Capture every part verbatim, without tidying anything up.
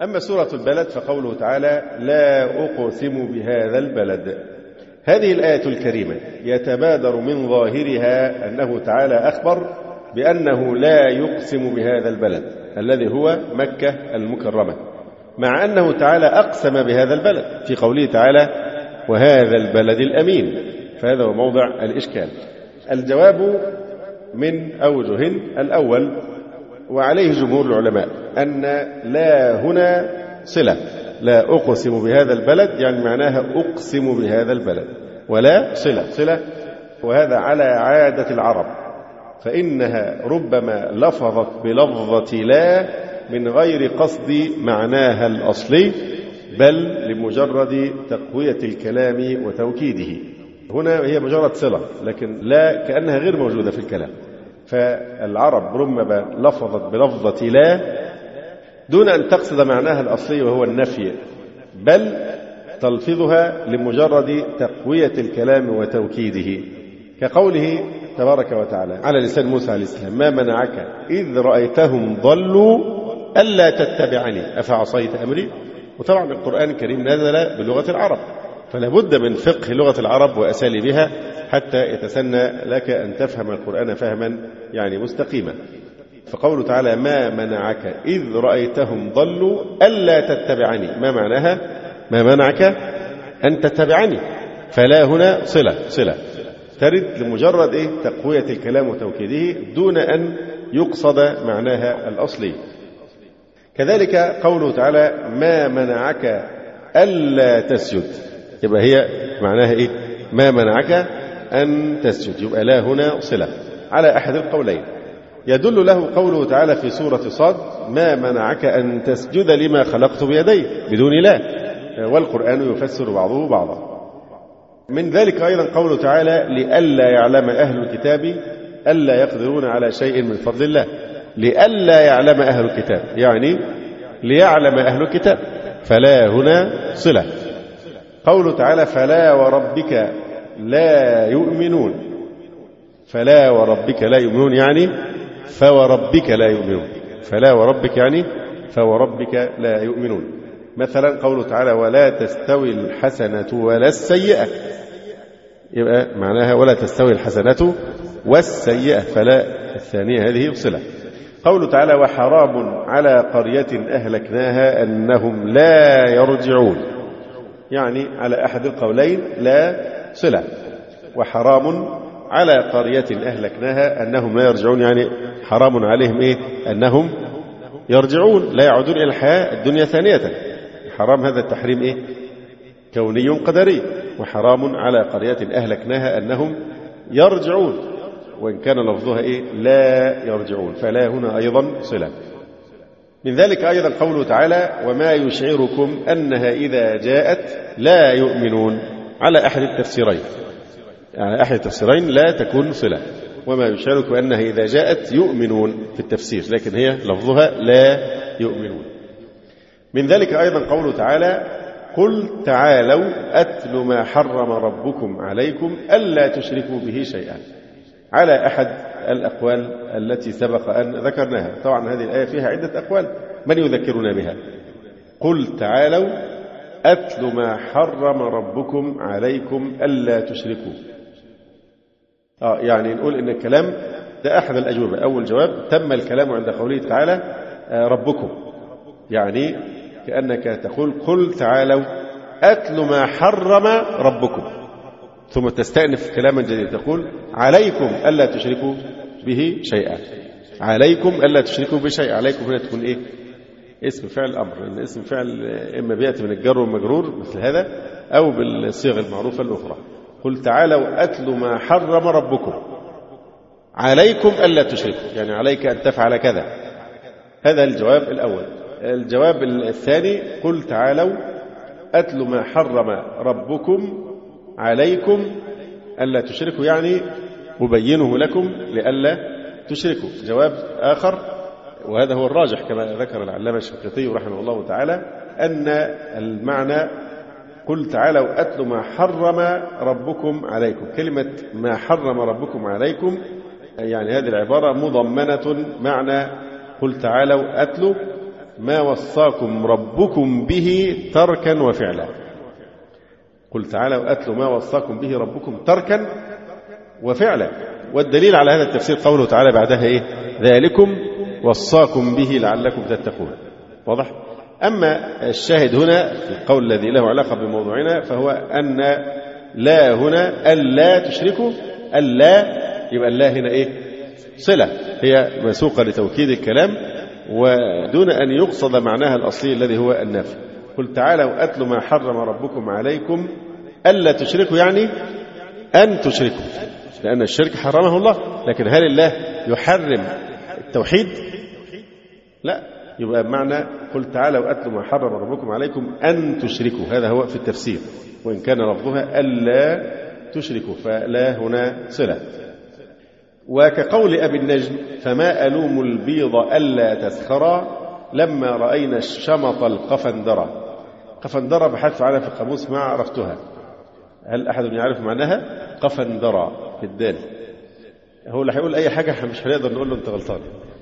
أما سورة البلد فقوله تعالى لا أقسم بهذا البلد. هذه الآية الكريمة يتبادر من ظاهرها أنه تعالى أخبر بأنه لا يقسم بهذا البلد الذي هو مكة المكرمة، مع أنه تعالى أقسم بهذا البلد في قوله تعالى وهذا البلد الأمين، فهذا هو موضع الإشكال. الجواب من أوجه. الأول وعليه جمهور العلماء أن لا هنا صلة، لا أقسم بهذا البلد يعني معناها أقسم بهذا البلد، ولا صلة صلة وهذا على عادة العرب، فإنها ربما لفظت بلفظة لا من غير قصد معناها الأصلي، بل لمجرد تقوية الكلام وتوكيده. هنا هي مجرد صلة، لكن لا كأنها غير موجودة في الكلام، فالعرب ربما لفظت بلفظة لا دون أن تقصد معناها الأصلي وهو النفي، بل تلفظها لمجرد تقوية الكلام وتوكيده، كقوله تبارك وتعالى على لسان موسى عليه السلام ما منعك إذ رأيتهم ضلوا ألا تتبعني أفعصيت أمري. وطبعا القرآن الكريم نزل بلغة العرب، فلا بد من فقه لغة العرب وأساليبها حتى يتسنى لك أن تفهم القرآن فهما يعني مستقيما. فقوله تعالى ما منعك إذ رأيتهم ضلوا ألا تتبعني، ما معناها؟ ما منعك أن تتبعني، فلا هنا صلة صلة ترد لمجرد إيه؟ تقوية الكلام وتوكيده دون أن يقصد معناها الأصلي. كذلك قوله تعالى ما منعك ألا تسجد، يبقى هي معناها إيه؟ ما منعك أن تسجد، يبقى لا هنا صلة على أحد القولين. يدل له قوله تعالى في سورة صاد ما منعك أن تسجد لما خلقت بيدي بدون لا، والقرآن يفسر بعضه بعضا. من ذلك أيضا قوله تعالى لئلا يعلم أهل الكتاب ألا يقدرون على شيء من فضل الله، لئلا يعلم أهل الكتاب يعني ليعلم أهل الكتاب، فلا هنا صلة. قوله تعالى فلا وربك لا يؤمنون، فلا وربك لا يؤمنون يعني فوربك لا يؤمنون، فلا وربك يعني فوربك لا يؤمنون. مثلا قوله تعالى ولا تستوي الحسنة ولا السيئة، يبقى معناها ولا تستوي الحسنة والسيئة، فلا الثانية هذه بصلة. قوله تعالى وحرام على قرية أهلكناها أنهم لا يرجعون، يعني على أحد القولين لا صلة. وحرام على قرية أهلكناها أنهم لا يرجعون يعني حرام عليهم إيه؟ أنهم يرجعون لا يعودون إلى الحياة الدنيا ثانية. حرام هذا التحريم إيه؟ كوني قدري. وحرام على قرية أهلكناها أنهم يرجعون، وإن كان لفظها إيه؟ لا يرجعون، فلا هنا أيضا صلة. من ذلك أيضا قوله تعالى وما يشعركم أنها إذا جاءت لا يؤمنون، على أحد التفسيرين، على أحد التفسيرين لا تكون صلة، وما يشعركم أنها إذا جاءت يؤمنون في التفسير، لكن هي لفظها لا يؤمنون. من ذلك أيضا قوله تعالى قل تعالوا أتل ما حرم ربكم عليكم ألا تشركوا به شيئا، على أحد الأقوال التي سبق أن ذكرناها. طبعا هذه الآية فيها عدة أقوال، من يذكرنا بها؟ قل تعالوا أتل ما حرم ربكم عليكم ألا تشركوا. آه يعني نقول إن الكلام ده أحد الأجوبة. أول جواب تم الكلام عند قوله تعالى آه ربكم، يعني كأنك تقول قل تعالوا أتل ما حرم ربكم، ثم تستأنف كلاما جديدا تقول عليكم ألا تشركوا به شيئا، عليكم ألا تشركوا به شيئا. عليكم هنا تكون إيه؟ اسم فعل أمر، لأن اسم فعل إما بيأتي من الجر والمجرور مثل هذا أو بالصيغة المعروفة الأخرى. قل تعالوا أتل ما حرم ربكم عليكم ألا تشركوا، يعني عليك أن تفعل كذا. هذا الجواب الأول. الجواب الثاني قل تعالوا أتل ما حرم ربكم عليكم ألا تشركوا، يعني أبينه لكم لألا تشركوا. جواب آخر وهذا هو الراجح كما ذكر العلامة الشنقيطي رحمه الله تعالى أن المعنى قل تعالوا أتل ما حرم ربكم عليكم، كلمة ما حرم ربكم عليكم يعني هذه العبارة مضمنة معنى قل تعالوا أتل ما وصاكم ربكم به تركا وفعلا. قل تعالوا أتلوا ما وصاكم به ربكم تركا وفعلا. والدليل على هذا التفسير قوله تعالى بعدها إيه؟ ذلكم وصاكم به لعلكم تتقون. واضح؟ أما الشاهد هنا في القول الذي له علاقة بموضوعنا فهو أن لا هنا ألا تشركوا. ألا يبقى الله هنا إيه؟ صلة، هي مسوقة لتوكيد الكلام ودون أن يقصد معناها الأصلي الذي هو النفي. قل تعالوا أتلوا ما حرم ربكم عليكم ألا تشركوا، يعني أن تشركوا، لأن الشرك حرمه الله. لكن هل الله يحرم التوحيد؟ لا. يبقى بمعنى قل تعالوا أتلوا ما حرم ربكم عليكم أن تشركوا، هذا هو في التفسير، وإن كان لفظها ألا تشركوا، فلا هنا صلة. وكقول أبي النجم فما ألوم البيض ألا تسخرا لما رأينا الشمط القفندرة. قفندرة بحثت عنها في القاموس ما عرفتها. هل أحد يعرف معناها؟ قفندرة بالدال. هو اللي هيقول أي حاجة مش هنقدر نقول له أنت غلطان.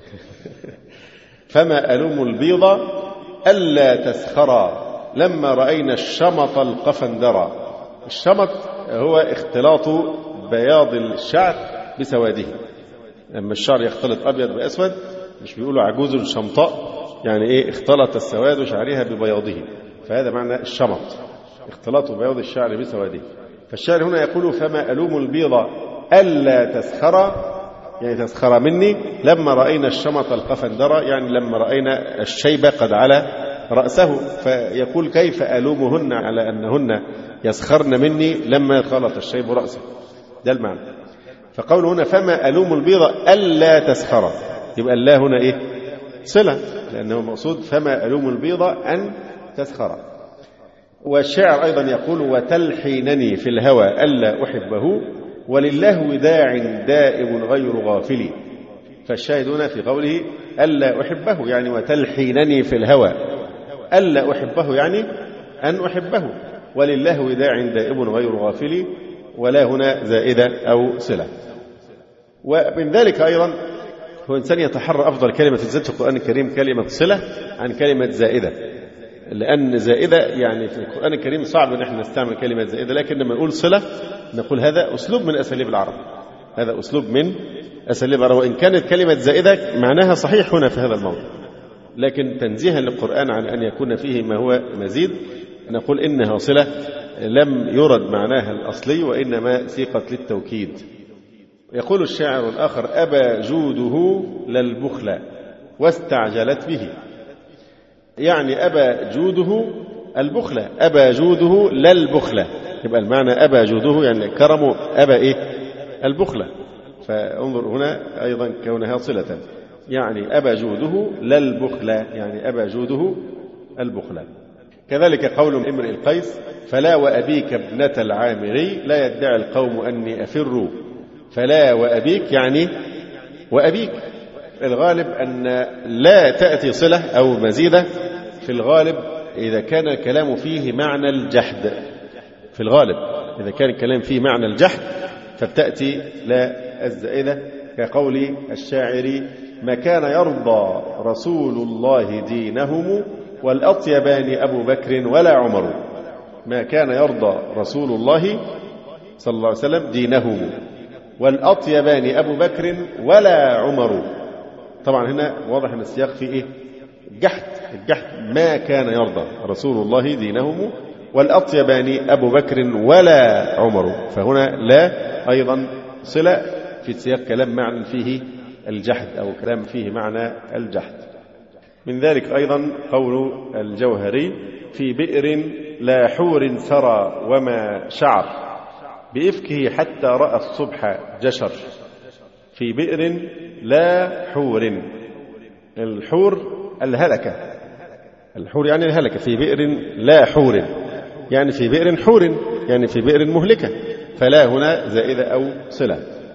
فما ألوم البيض ألا تسخرا لما رأينا الشمط القفندرة. الشمط هو اختلاط بياض الشعر بسواده. لما الشعر يختلط أبيض بأسود مش بيقولوا عجوز شمطاء، يعني إيه؟ اختلط السواد شعرها ببياضه، فهذا معنى الشمط، اختلاط بياض الشعر بسواده. فالشاعر هنا يقول فما ألوم البيض ألا تسخر، يعني تسخر مني لما رأينا الشمط القفندرة، يعني لما رأينا الشيب قد على رأسه. فيقول كيف ألومهن على أنهن يسخرن مني لما خلط الشيب رأسه، ده المعنى. فقول هنا فما ألوم البيض ألا تسخر، يبقى الله هنا إيه؟ صلة، لأنه مقصود فما ألوم البيض أن تسخر. والشاعر أيضا يقول وتلحينني في الهوى ألا أحبه ولله وداع دائم غير غافل. فالشاهد هنا في قوله ألا أحبه يعني وتلحينني في الهوى ألا أحبه، يعني أن أحبه، ولله وداع دائم غير غافل، ولا هنا زائدة أو صلة. ومن ذلك أيضا هو إنسان يتحرى أفضل كلمة تزيد في القرآن الكريم كلمة صلة عن كلمة زائدة، لأن زائدة يعني في القرآن الكريم صعب أن احنا نستعمل كلمة زائدة، لكن لما نقول صلة نقول هذا أسلوب من أساليب العرب، هذا أسلوب من أساليب العرب، وإن كانت كلمة زائدة معناها صحيح هنا في هذا الموضوع، لكن تنزيها للقرآن عن أن يكون فيه ما هو مزيد نقول إنها صلة لم يرد معناها الأصلي وإنما سيقت للتوكيد. يقول الشاعر الآخر أبى جوده للبخل واستعجلت به، يعني أبى جوده البخلة، أبى جوده للبخلة، يبقى المعنى أبى جوده يعني كرمه، أبى إيه؟ البخلة. فانظر هنا أيضا كونها صلة، يعني أبى جوده للبخلة، يعني أبى جوده البخلة. كذلك قول امرئ القيس فلا وأبيك ابنة العامري لا يدعي القوم أني أفر. فلا وأبيك يعني وأبيك، الغالب أن لا تأتي صلة أو مزيدة في الغالب إذا كان الكلام فيه معنى الجحد، في الغالب إذا كان الكلام فيه معنى الجحد فبتأتي لا الزائدة، كقول الشاعر ما كان يرضى رسول الله دينهم والأطيبان أبو بكر ولا عمر. ما كان يرضى رسول الله صلى الله عليه وسلم دينهم والأطيبان أبو بكر ولا عمر. طبعا هنا واضح أن السياق فيه إيه؟ الجحد، الجحد ما كان يرضى رسول الله دينهم والأطيبان أبو بكر ولا عمر، فهنا لا أيضا صلة في سياق كلام معنى فيه الجحد أو كلام فيه معنى الجحد. من ذلك أيضا قول الجوهري في بئر لا حور ثرى وما شعر بإفكه حتى رأى الصبح جشر. في بئر لا حور، الحور الهلكة، الحور يعني الهلكة، في بئر لا حور يعني في بئر حور يعني في بئر مهلكة، فلا هنا زائدة أو صلة.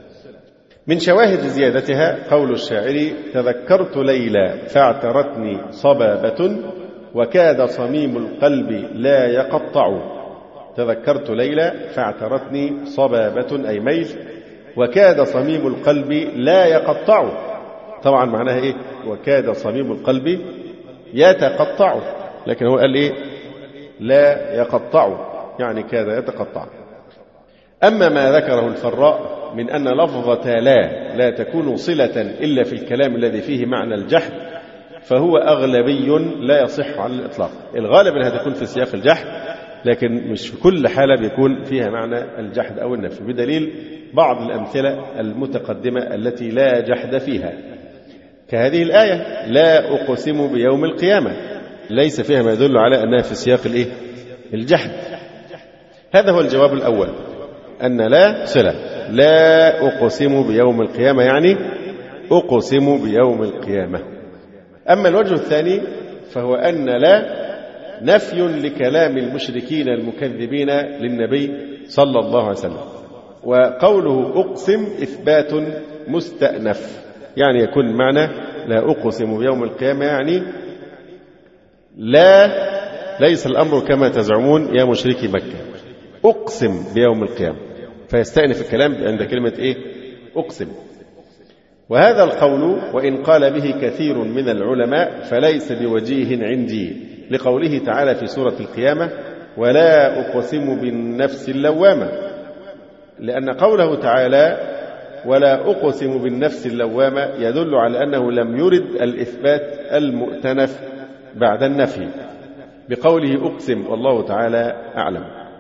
من شواهد زيادتها قول الشاعر تذكرت ليلى فاعترتني صبابة وكاد صميم القلب لا يقطع. تذكرت ليلى فاعترتني صبابة أي ميل، وكاد صميم القلب لا يقطع. طبعا معناها إيه؟ وكاد صميم القلب يتقطع، لكن هو قال إيه لا يقطع، يعني كاد يتقطع. أما ما ذكره الفراء من أن لفظة لا لا تكون صلة إلا في الكلام الذي فيه معنى الجحد فهو أغلبي لا يصح على الإطلاق. الغالب أنها تكون في سياق الجحد، لكن مش في كل حالة بيكون فيها معنى الجحد أو النفي، بدليل بعض الأمثلة المتقدمة التي لا جحد فيها، كهذه الآية لا أقسم بيوم القيامة، ليس فيها ما يدل على أنها في سياق الإيه؟ الجحد. هذا هو الجواب الأول، أن لا صلة، لا أقسم بيوم القيامة يعني أقسم بيوم القيامة. أما الوجه الثاني فهو أن لا نفي لكلام المشركين المكذبين للنبي صلى الله عليه وسلم، وقوله أقسم إثبات مستأنف، يعني يكون معنى لا أقسم بيوم القيامة يعني لا ليس الأمر كما تزعمون يا مشركي مكة، أقسم بيوم القيامة، فيستأنف الكلام عند كلمة إيه؟ أقسم. وهذا القول وإن قال به كثير من العلماء فليس بوجيه عندي، لقوله تعالى في سورة القيامة ولا أقسم بالنفس اللوامة، لأن قوله تعالى ولا أقسم بالنفس اللوامة يدل على أنه لم يرد الإثبات المؤتنف بعد النفي بقوله أقسم، والله تعالى أعلم.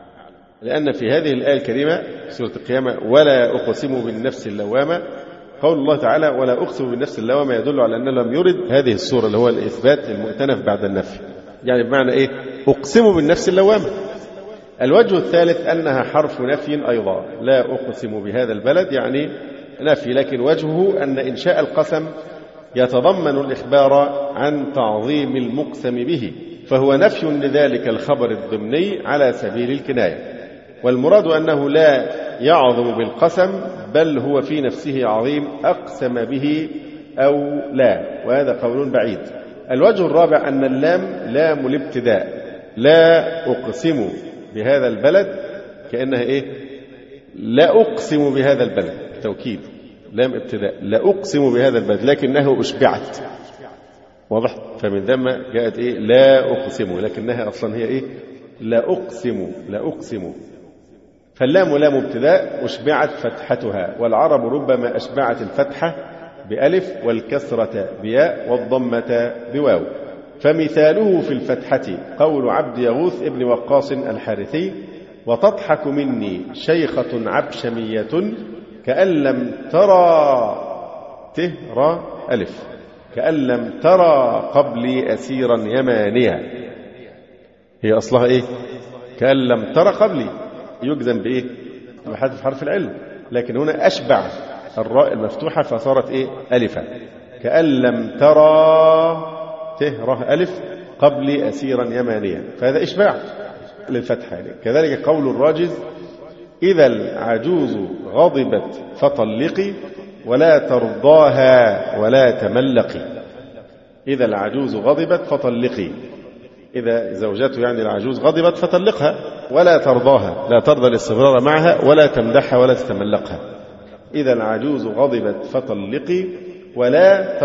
لأن في هذه الآية الكريمة سورة القيامة ولا أقسم بالنفس اللوامة، قول الله تعالى ولا أقسم بالنفس اللوامة يدل على أنه لم يرد هذه الصورة اللي هو الإثبات المؤتنف بعد النفي، يعني بمعنى إيه؟ أقسم بالنفس اللوامة. الوجه الثالث أنها حرف نفي أيضا، لا أقسم بهذا البلد يعني نفي، لكن وجهه أن إنشاء القسم يتضمن الإخبار عن تعظيم المقسم به، فهو نفي لذلك الخبر الضمني على سبيل الكناية، والمراد أنه لا يعظم بالقسم بل هو في نفسه عظيم أقسم به أو لا، وهذا قول بعيد. الوجه الرابع أن اللام لام الابتداء، لا أقسم بهذا البلد كأنها إيه؟ لا أقسم بهذا البلد، توكيد لام ابتداء، لا أقسم بهذا البلد لكنه أشبعت، واضح؟ فمن ثم جاءت إيه؟ لا أقسم، لكنها أصلا هي إيه؟ لا أقسم، لا أقسم. فاللام لام ابتداء أشبعت فتحتها، والعرب ربما أشبعت الفتحة بألف والكسرة بياء والضمة بواو. فمثاله في الفتحة قول عبد يغوث ابن وقاص الحارثي وتضحك مني شيخة عبشمية كأن لم ترى تهرى ألف كأن لم ترى قبلي أسيرا يمانيا، هي أصلها إيه؟ كأن لم ترى قبلي، يجزم بإيه؟ بحذف حرف العلم، لكن هنا أشبع الراء المفتوحة فصارت إيه؟ ألفا، كأن لم ترى تهره ألف قبلي أسيرا يمانيا، فهذا إشباع للفتحة. كذلك قول الراجز إذا العجوز غضبت فطلقي ولا ترضاها ولا تملقي، إذا العجوز غضبت فطلقي، إذا زوجته يعني العجوز غضبت فطلقها، ولا ترضاها لا ترضى الاستمرار معها ولا تمدحها ولا تتملقها، إذا العجوز غضبت فطلقي ولا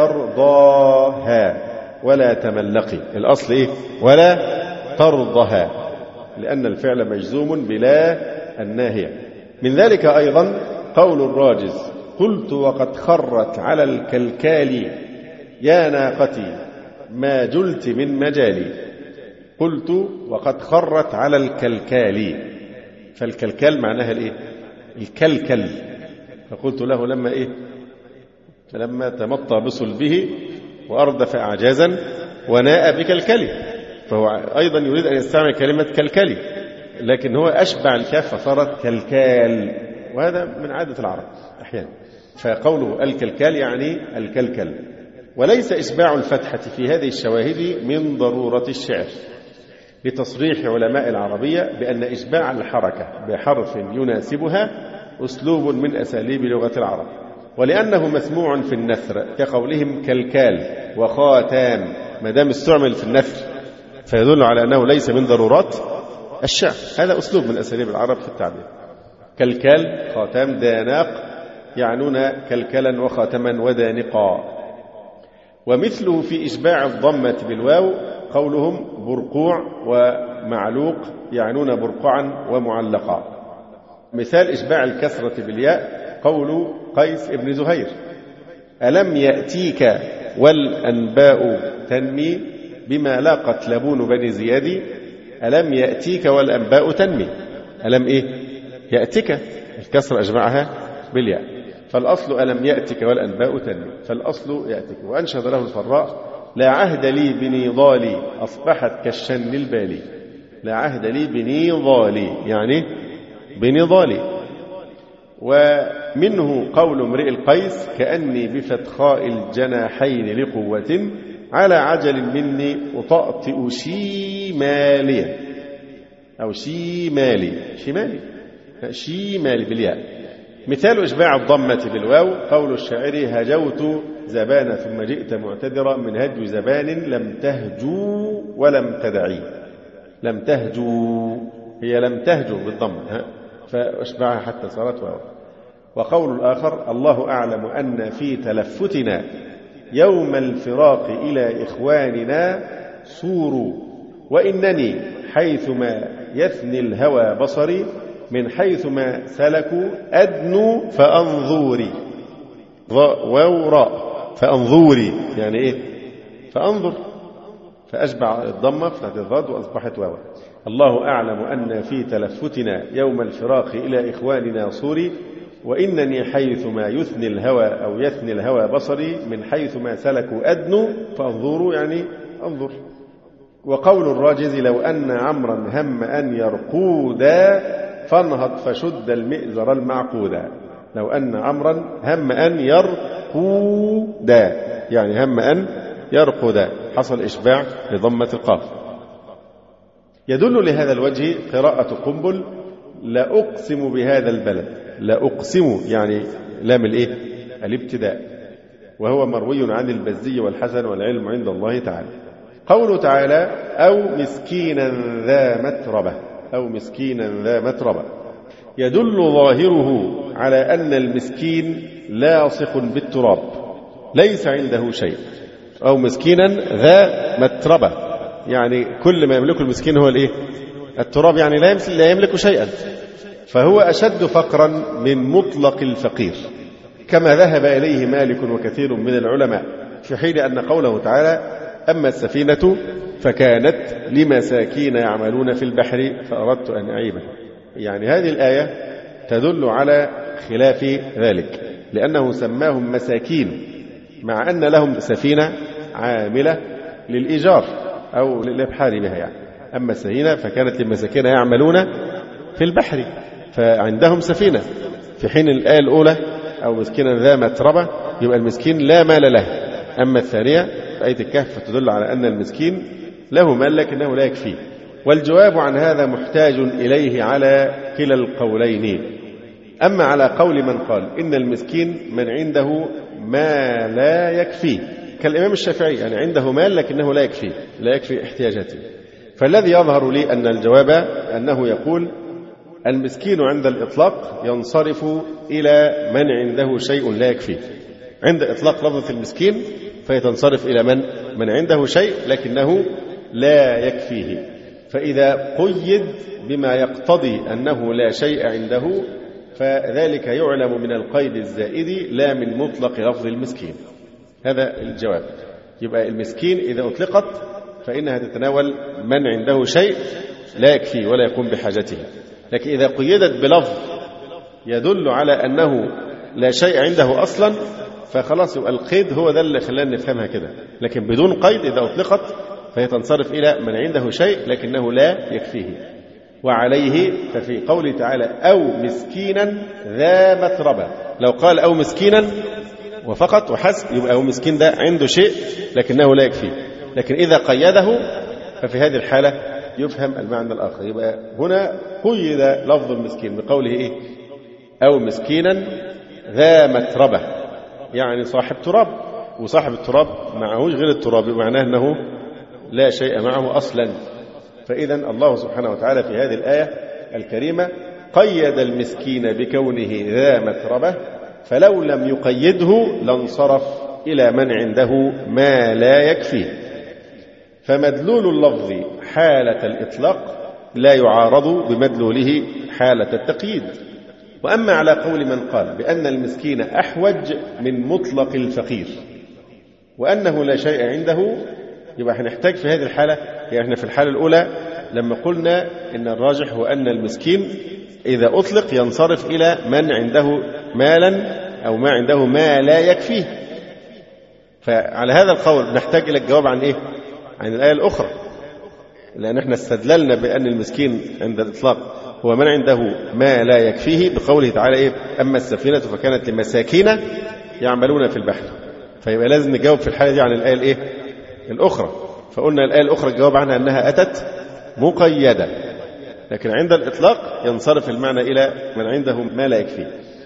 ترضاها ولا تملقي، الأصل إيه؟ ولا ترضها، لأن الفعل مجزوم بلا الناهية. من ذلك أيضا قول الراجز قلت وقد خرت على الكلكال يا ناقتي ما جلت من مجالي، قلت وقد خرت على الكلكال، فالكلكال معناها الإيه؟ الكلكل، فقلت له لما إيه؟ لما تمطى بصلبه وأردف أعجازا وناء بكلكلي، فهو أيضا يريد أن يستعمل كلمة كلكلي، لكن هو أشبع الكاف فصارت كلكال، وهذا من عادة العرب أحيانا، فقوله الكلكال يعني الكلكل. وليس إشباع الفتحة في هذه الشواهد من ضرورة الشعر، لتصريح علماء العربية بأن إشباع الحركة بحرف يناسبها أسلوب من أساليب لغة العرب، ولأنه مسموع في النثر كقولهم كلكال وخاتام، ما دام استعمل في النثر فيدل على أنه ليس من ضرورات الشعر، هذا أسلوب من أساليب العرب في التعبير. كلكال خاتام داناق يعنون كلكلا وخاتما ودانقا. ومثله في إشباع الضمة بالواو قولهم برقوع ومعلوق، يعنون برقعا ومعلقا. مثال إشباع الكسرة بالياء قول قيس بن زهير: ألم يأتيك والأنباء تنمي بما لاقت لبون بني زياد. ألم يأتيك والأنباء تنمي، ألم إيه؟ يأتيك، الكسر أجمعها بالياء، فالأصل ألم يأتك والأنباء تنمي، فالأصل يأتك. وأنشد له الفراء: لا عهد لي بنضالي أصبحت كالشن البالي. لا عهد لي بنضالي يعني بنضالي. ومنه قول امرئ القيس: كأني بفتخاء الجناحين لقوة على عجل مني أطأطئ شيمالي، أو شيمالي شمالي شيمالي بالياء. مثال إشباع الضمة بالواو قول الشاعر: هجوت زبان ثم جئت معتذرا من هجو زبان لم تهجو ولم تدعي. لم تهجو هي لم تهجو بالضم فأشبعها حتى صارت واو. وقول الآخر: الله أعلم أن في تلفتنا يوم الفراق إلى إخواننا صور، وإنني حيثما يثني الهوى بصري من حيثما سلكوا أدنو فأنظوري. واو راء فأنظوري يعني إيه؟ فأنظر، فأشبع الضمة فتحت الضاد وأصبحت واو. الله أعلم أن في تلفتنا يوم الفراق إلى إخواننا صوري، وإنني حيثما يثني الهوى أو يثني الهوى بصري من حيثما سلكوا أدنو فأنظروا يعني أنظر. وقول الراجز: لو أن عمرا هم أن يرقودا فانهض فشد المئزر المعقودا. لو أن عمرا هم أن يرقودا يعني هم أن يرقودا، حصل إشباع لضمة القاف. يدل لهذا الوجه قراءة قنبل: لا أقسم بهذا البلد. لا أقسم يعني لام الإيه؟ الابتداء، وهو مروي عن البزي والحسن والعلم عند الله تعالى. قوله تعالى: أو مسكينا ذا متربة، أو مسكينا ذا متربة، يدل ظاهره على أن المسكين لاصق بالتراب ليس عنده شيء. أو مسكينا ذا متربة يعني كل ما يملكه المسكين هو الإيه؟ التراب، يعني لا يملك, لا يملك شيئا، فهو أشد فقرا من مطلق الفقير، كما ذهب إليه مالك وكثير من العلماء، في حين أن قوله تعالى: أما السفينة فكانت لمساكين يعملون في البحر فأردت أن أعيبها. يعني هذه الآية تدل على خلاف ذلك، لأنه سماهم مساكين مع أن لهم سفينة عاملة للإيجار أو للإبحار بها يعني. أما السفينة فكانت لمساكين يعملون في البحر فعندهم سفينة، في حين الآية الأولى أو مسكينا ذا متربة يبقى المسكين لا مال له. أما الثانية آية الكهف فتدل على أن المسكين له مال لكنه لا يكفيه. والجواب عن هذا محتاج إليه على كلا القولين. أما على قول من قال إن المسكين من عنده ما لا يكفيه كالإمام الشافعي، يعني عنده مال لكنه لا يكفيه لا يكفي احتياجاته، فالذي يظهر لي أن الجواب أنه يقول المسكين عند الإطلاق ينصرف إلى من عنده شيء لا يكفيه. عند إطلاق لفظة المسكين فيتنصرف إلى من من عنده شيء لكنه لا يكفيه، فإذا قيد بما يقتضي أنه لا شيء عنده فذلك يعلم من القيد الزائد لا من مطلق لفظ المسكين. هذا الجواب. يبقى المسكين إذا أطلقت فإنها تتناول من عنده شيء لا يكفي ولا يقوم بحاجته، لكن إذا قيدت بلفظ يدل على أنه لا شيء عنده أصلا فخلاص يبقى القيد هو ده اللي خلانا نفهمها كده، لكن بدون قيد إذا أطلقت فهي تنصرف إلى من عنده شيء لكنه لا يكفيه. وعليه ففي قوله تعالى أو مسكينا ذا متربة، لو قال أو مسكينا وفقط وحسب يبقى هو مسكين ده عنده شيء لكنه لا يكفيه، لكن إذا قيده ففي هذه الحالة يفهم المعنى الآخر. يبقى هنا قيد لفظ المسكين بقوله إيه؟ أو مسكينا ذا متربة، يعني صاحب تراب، وصاحب التراب معهوش غير التراب معناه أنه لا شيء معه أصلا. فإذا الله سبحانه وتعالى في هذه الآية الكريمة قيد المسكين بكونه ذا متربة، فلو لم يقيده لانصرف إلى من عنده ما لا يكفيه. فمدلول اللفظ حالة الإطلاق لا يعارض بمدلوله حالة التقييد. وأما على قول من قال بأن المسكين أحوج من مطلق الفقير وأنه لا شيء عنده، يبقى هنحتاج في هذه الحالة، يعني احنا في الحالة الأولى لما قلنا إن الراجح هو أن المسكين إذا أطلق ينصرف إلى من عنده مالا أو ما عنده ما لا يكفيه. فعلى هذا القول نحتاج إلى الجواب عن إيه؟ عن الآية الأخرى، لأن احنا استدللنا بأن المسكين عند الإطلاق هو من عنده ما لا يكفيه بقوله تعالى إيه؟ أما السفينة فكانت لمساكين يعملون في البحر. فيبقى لازم نجاوب في الحالة دي عن الآية الإيه؟ الأخرى. فقلنا الآية الأخرى الجواب عنها أنها أتت مقيدة، لكن عند الإطلاق ينصرف المعنى إلى من عنده ما لا يكفيه.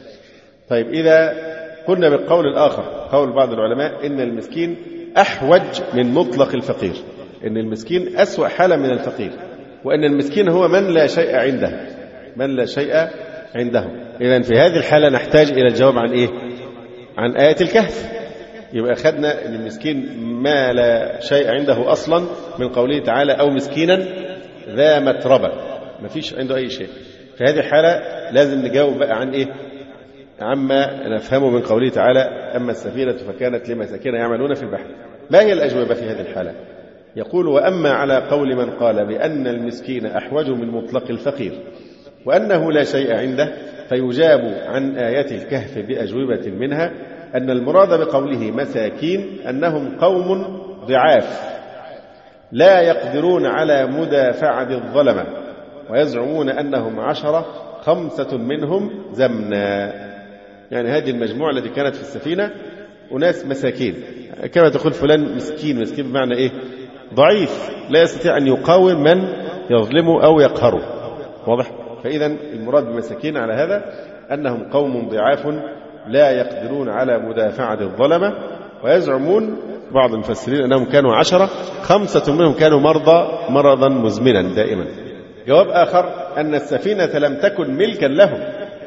طيب إذا قلنا بالقول الآخر، قول بعض العلماء إن المسكين أحوج من مطلق الفقير، إن المسكين أسوأ حالة من الفقير، وأن المسكين هو من لا شيء عنده، من لا شيء عنده. إذن في هذه الحالة نحتاج إلى الجواب عن إيه؟ عن آية الكهف. يبقى أخذنا أن المسكين ما لا شيء عنده أصلا من قوله تعالى أو مسكينا ذا متربة، ما فيش عنده أي شيء. في هذه الحالة لازم نجاوب بقى عن إيه؟ عما نفهمه من قوله تعالى أما السفينة فكانت لمساكين يعملون في البحر. ما هي الأجوبة في هذه الحالة؟ يقول وأما على قول من قال بأن المسكين أحوج من مطلق الفقير وأنه لا شيء عنده، فيجاب عن آية الكهف بأجوبة منها أن المراد بقوله مساكين أنهم قوم ضعاف لا يقدرون على مدافعة الظلمة، ويزعمون أنهم عشرة خمسة منهم زمنا. يعني هذه المجموعة التي كانت في السفينة أناس مساكين، كما تقول فلان مسكين، مسكين بمعنى إيه؟ ضعيف لا يستطيع أن يقاوم من يظلمه أو يقهره. واضح؟ فإذا المراد بمساكين على هذا أنهم قوم ضعاف لا يقدرون على مدافعة الظلمة، ويزعمون بعض المفسرين أنهم كانوا عشرة خمسة منهم كانوا مرضى مرضا مزمنا دائما. جواب آخر أن السفينة لم تكن ملكا لهم،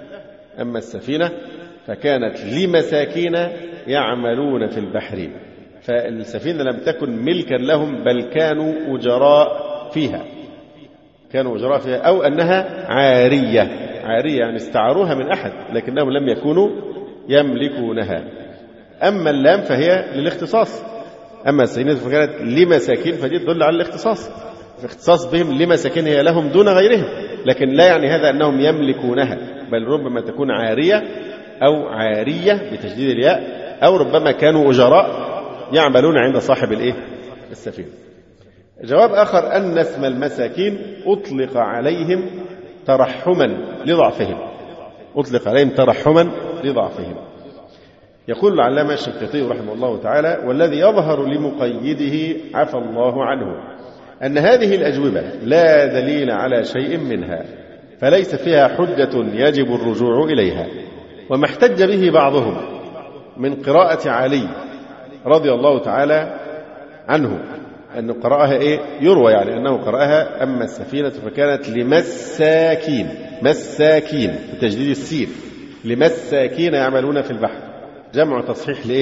أما السفينة فكانت لمساكين يعملون في البحر. فالسفينة لم تكن ملكا لهم بل كانوا أجراء فيها، كانوا أجراء فيها، أو أنها عارية، عارية يعني استعاروها من أحد لكنهم لم يكونوا يملكونها. أما اللام فهي للاختصاص، أما السفينة فكانت لمساكين فدي تدل على الاختصاص، الاختصاص بهم لمساكين هي لهم دون غيرهم، لكن لا يعني هذا أنهم يملكونها، بل ربما تكون عارية أو عارية بتشديد الياء، أو ربما كانوا أجراء يعملون عند صاحب الإيه؟ السفينة. جواب آخر أن اسم المساكين أطلق عليهم ترحما لضعفهم، أطلق عليهم ترحما لضعفهم. يقول العلامة الشنقيطي رحمه الله تعالى والذي يظهر لمقيده عفى الله عنه أن هذه الأجوبة لا دليل على شيء منها، فليس فيها حجة يجب الرجوع إليها. وما احتج به بعضهم من قراءة علي رضي الله تعالى عنه أنه قرأها إيه؟ يروى يعني أنه قرأها أما السفينة فكانت لمساكين، مساكين بتجديد السين، لمساكين يعملون في البحر، جمع تصحيح لإيه؟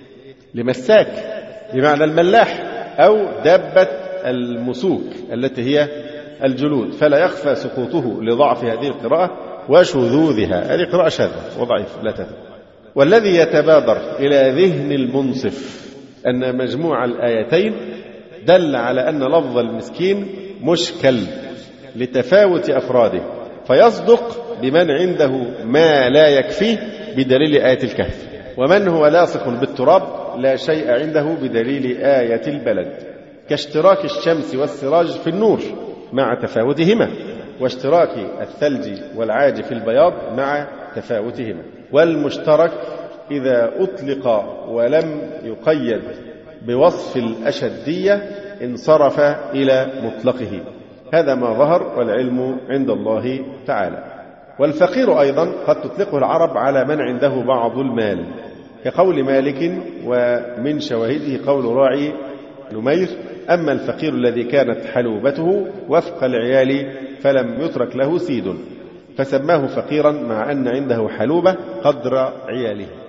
لمساك بمعنى الملاح أو دابة المسوك التي هي الجلود، فلا يخفى سقوطه لضعف هذه القراءة وشذوذها. هذه قراءة شاذة وضعيف لا تفهم. والذي يتبادر إلى ذهن المنصف أن مجموع الآيتين دل على أن لفظ المسكين مشكل لتفاوت أفراده، فيصدق بمن عنده ما لا يكفيه بدليل آية الكهف، ومن هو لاصق بالتراب لا شيء عنده بدليل آية البلد، كاشتراك الشمس والسراج في النور مع تفاوتهما، واشتراك الثلج والعاج في البياض مع تفاوتهما. والمشترك إذا أطلق ولم يقيد بوصف الأشدية انصرف إلى مطلقه. هذا ما ظهر والعلم عند الله تعالى. والفقير أيضا قد تطلقه العرب على من عنده بعض المال، كقول مالك ومن شواهده قول راعي نمير أما الفقير الذي كانت حلوبته وفق العيال فلم يترك له سيد، فسماه فقيرا مع أن عنده حلوبة قدر عياله.